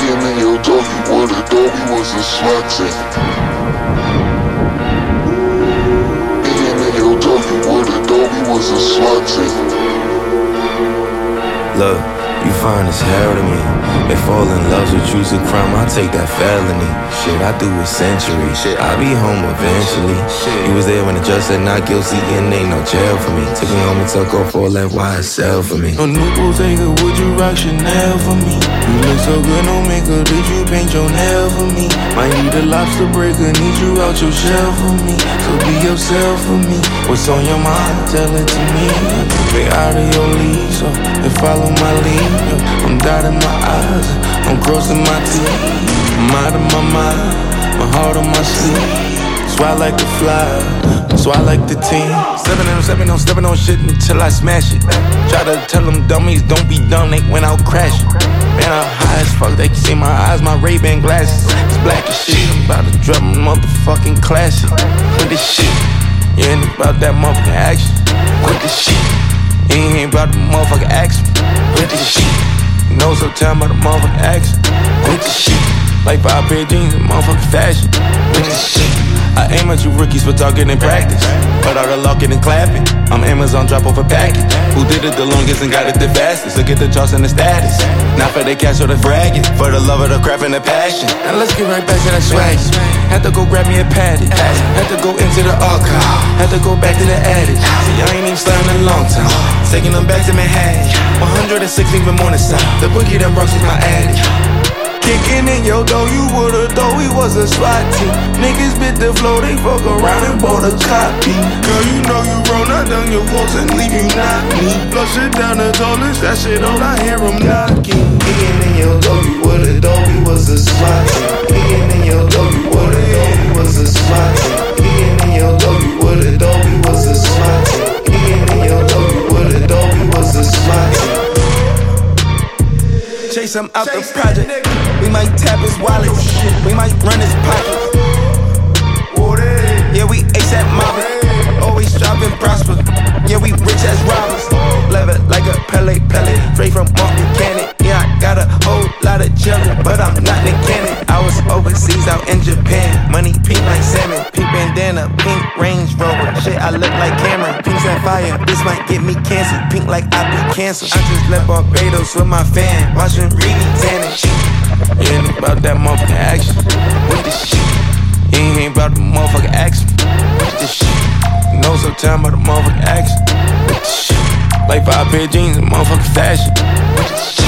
Him and your doggy, what a doggy was a SWAT team. Him and your doggy, what a doggy was a SWAT team. Look, you fine as hell to me. If fall in love with you's a crime, I take that felony. Shit, I do a century. Shit, I be home eventually. You was there when the judge said not guilty and ain't no jail for me. Took me home and took off all that YSL for me. No new Bottega, would you rock Chanel for me? You look so good, no makeup, did you paint your nail for me? Might need a lobster breaker, need you out your shell for me. So be yourself for me. What's on your mind? Tell it to me. Stay out of your league, so and follow my lead. I'm dotting my eyes, I'm crossing my teeth. I'm out of my mind, my heart on my sleeve. So I like to fly, so I like the team. Stepping on shit until I smash it. Try to tell them dummies don't be dumb, they went out crashing. Man, I'm high as fuck, they can see my eyes, my Ray-Ban glasses. It's black as shit, I'm about to drop a motherfucking classic. With this shit, you ain't about that motherfucking action. With this shit, you ain't about the motherfucking action. With this shit, you know so tell me about the motherfucking action. With this shit, like 5 pair of jeans in motherfucking fashion. With this shit, I aim at you rookies for talking in practice. Put all the locking and clapping. I'm Amazon drop off a package. Who did it the longest and got it the fastest? Look at the charts and the status. Not for the cash or the bragging, for the love of the craft and the passion. Now let's get right back to that swag. Had to go grab me a paddy. Had to go into the archive. Had to go back to the attic. See, I ain't even starting in a long time. Taking them back to Manhattan. 106 even more than side. The boogie that Bronx is my addict. Kicking in your dough, you would've thought we was a SWAT team. Niggas bit the flow, they fuck around and bought a copy. Girl, you know you roll, not down your walls and leave you not me. Flush it down the toilets, that shit all I hear them knocking. Kicking in your dough, you would've thought we was a SWAT team. Kicking in your dough, you would've thought we was a SWAT team. Kicking in your dough, you would've thought we was a SWAT team. Kicking in your dough, you would've thought we was a SWAT team. Chase him out the project. We might tap his wallet. We might run his pockets. Yeah, we ASAP mobbing. Always driving prosper. Yeah, we rich as robbers. Level like a Pele. Straight from Martin Cannon. Yeah, I got a whole lot of children, but I'm not Nick Cannon. I was overseas out in Japan. Money pink like salmon. Pink bandana, pink Range Rover. Shit, I look like Cameron. Pink sapphire, this might get me cancer. Pink like I be cancer. I just left Barbados with my fan. Watching Reedy tanning. You ain't about that motherfucking action. With this shit, you ain't about the motherfucking action. With this shit, you know so tell me about the motherfucking action. With this shit, like 5 pair of jeans in motherfucking fashion. With this shit.